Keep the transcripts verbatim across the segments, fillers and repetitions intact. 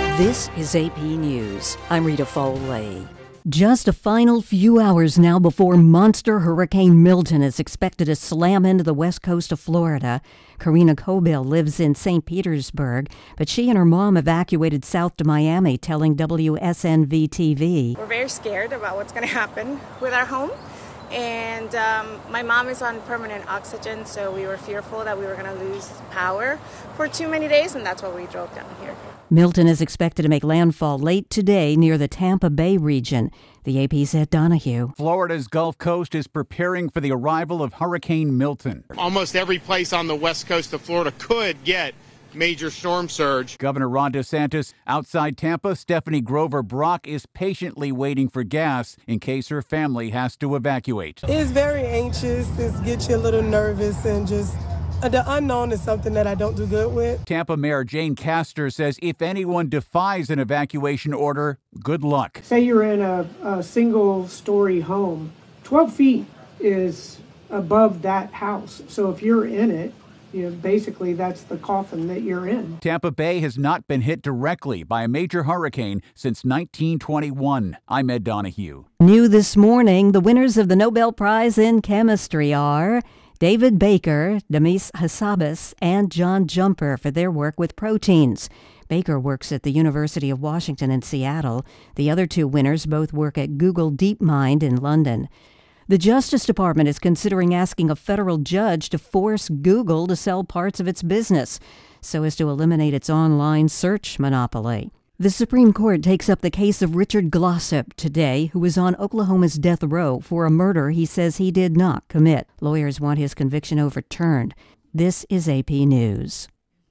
This is A P News. I'm Rita Foley. Just a final few hours now before monster Hurricane Milton is expected to slam into the west coast of Florida. Karina Kobil lives in Saint Petersburg, but she and her mom evacuated south to Miami, telling W S N V T V. We're very scared about what's going to happen with our home. And um, my mom is on permanent oxygen, so we were fearful that we were going to lose power for too many days, and that's why we drove down here. Milton is expected to make landfall late today near the Tampa Bay region. The A P's Ed Donahue. Florida's Gulf Coast is preparing for the arrival of Hurricane Milton. Almost every place on the west coast of Florida could get major storm surge. Governor Ron DeSantis outside Tampa. Stephanie Grover Brock is patiently waiting for gas in case her family has to evacuate. It's very anxious. It gets you a little nervous, and just uh, the unknown is something that I don't do good with. Tampa Mayor Jane Castor says if anyone defies an evacuation order, good luck. Say you're in a, a single-story home. twelve feet is above that house. So if you're in it, You know, basically, that's the coffin that you're in. Tampa Bay has not been hit directly by a major hurricane since nineteen twenty-one. I'm Ed Donahue. New this morning, the winners of the Nobel Prize in Chemistry are David Baker, Demis Hassabis, and John Jumper for their work with proteins. Baker works at the University of Washington in Seattle. The other two winners both work at Google DeepMind in London. The Justice Department is considering asking a federal judge to force Google to sell parts of its business so as to eliminate its online search monopoly. The Supreme Court takes up the case of Richard Glossip today, who is on Oklahoma's death row for a murder he says he did not commit. Lawyers want his conviction overturned. This is A P News.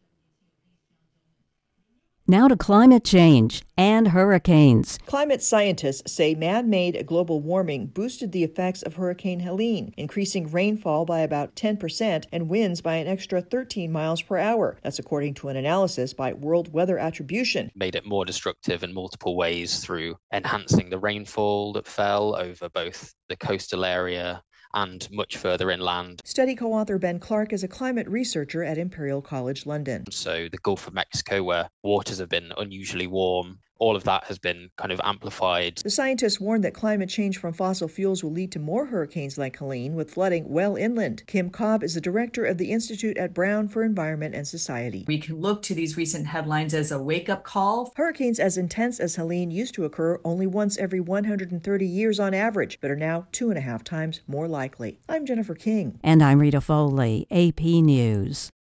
Now to climate change and hurricanes. Climate scientists say man-made global warming boosted the effects of Hurricane Helene, increasing rainfall by about ten percent and winds by an extra thirteen miles per hour. That's according to an analysis by World Weather Attribution. Made it more destructive in multiple ways through enhancing the rainfall that fell over both the coastal area and much further inland. Study co-author Ben Clark is a climate researcher at Imperial College London. So the Gulf of Mexico, where waters have been unusually warm, all of that has been kind of amplified. The scientists warned that climate change from fossil fuels will lead to more hurricanes like Helene, with flooding well inland. Kim Cobb is the director of the Institute at Brown for Environment and Society. We can look to these recent headlines as a wake-up call. Hurricanes as intense as Helene used to occur only once every one hundred thirty years on average, but are now two and a half times more likely. I'm Jennifer King. And I'm Rita Foley, A P News.